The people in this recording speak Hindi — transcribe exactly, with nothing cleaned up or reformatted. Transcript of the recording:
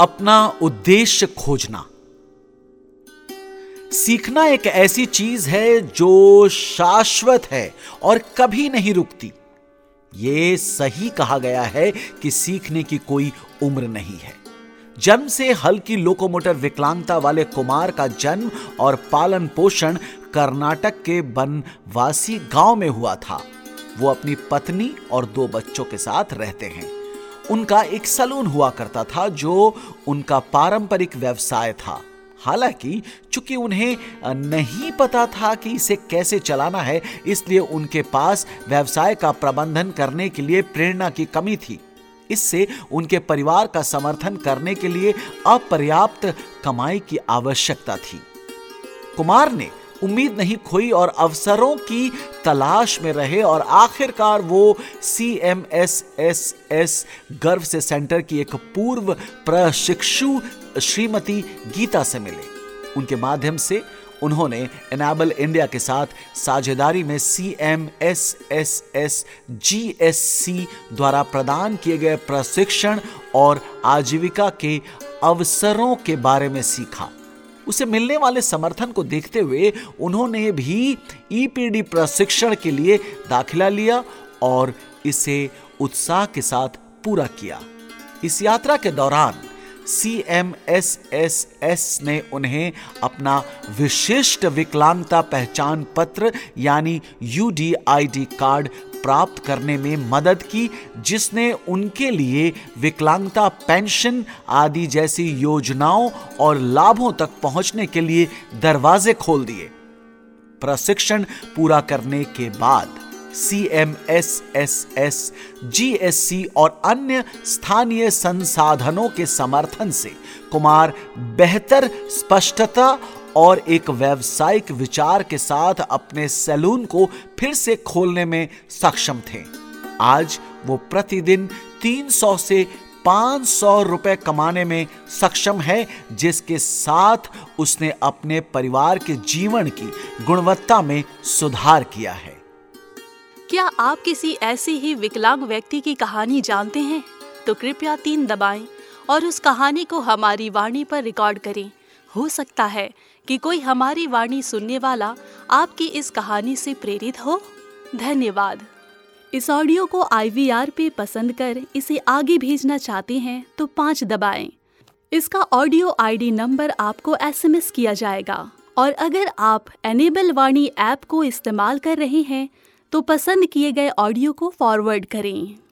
अपना उद्देश्य खोजना। सीखना एक ऐसी चीज है जो शाश्वत है और कभी नहीं रुकती। यह सही कहा गया है कि सीखने की कोई उम्र नहीं है। जन्म से हल्की लोकोमोटर विकलांगता वाले कुमार का जन्म और पालन पोषण कर्नाटक के बनवासी गांव में हुआ था। वो अपनी पत्नी और दो बच्चों के साथ रहते हैं। उनका एक सलून हुआ करता था जो उनका पारंपरिक व्यवसाय था। हालांकि चूंकि उन्हें नहीं पता था कि इसे कैसे चलाना है, इसलिए उनके पास व्यवसाय का प्रबंधन करने के लिए प्रेरणा की कमी थी। इससे उनके परिवार का समर्थन करने के लिए अपर्याप्त कमाई की आवश्यकता थी। कुमार ने उम्मीद नहीं खोई और अवसरों की तलाश में रहे और आखिरकार वो C M S S S गर्व से सेंटर की एक पूर्व प्रशिक्षु श्रीमती गीता से मिले। उनके माध्यम से उन्होंने एनेबल इंडिया के साथ साझेदारी में C M S S S G S C द्वारा प्रदान किए गए प्रशिक्षण और आजीविका के अवसरों के बारे में सीखा। उसे मिलने वाले समर्थन को देखते हुए उन्होंने भी ई पी डी प्रशिक्षण के लिए दाखिला लिया और इसे उत्साह के साथ पूरा किया। इस यात्रा के दौरान C M S S S ने उन्हें अपना विशिष्ट विकलांगता पहचान पत्र यानी U D I D card प्राप्त करने में मदद की, जिसने उनके लिए विकलांगता पेंशन आदि जैसी योजनाओं और लाभों तक पहुंचने के लिए दरवाजे खोल दिए। प्रशिक्षण पूरा करने के बाद C M S S S G S C और अन्य स्थानीय संसाधनों के समर्थन से कुमार बेहतर स्पष्टता और एक व्यावसायिक विचार के साथ अपने सैलून को फिर से खोलने में सक्षम थे। आज वो प्रतिदिन तीन सौ से पाँच सौ रुपए कमाने में सक्षम है, जिसके साथ उसने अपने परिवार के जीवन की गुणवत्ता में सुधार किया है। क्या आप किसी ऐसे ही विकलांग व्यक्ति की कहानी जानते हैं? तो कृपया तीन दबाएं और उस कहानी को हमारी वाणी पर रिकॉर्ड करें। हो सकता है कि कोई हमारी वाणी सुनने वाला आपकी इस कहानी से प्रेरित हो। धन्यवाद। इस ऑडियो को आई वी आर पे पसंद कर इसे आगे भेजना चाहते हैं तो पाँच दबाएं। इसका ऑडियो आई डी नंबर आपको एस एम एस किया जाएगा और अगर आप एनेबल वाणी ऐप को इस्तेमाल कर रहे हैं तो पसंद किए गए ऑडियो को फॉरवर्ड करें।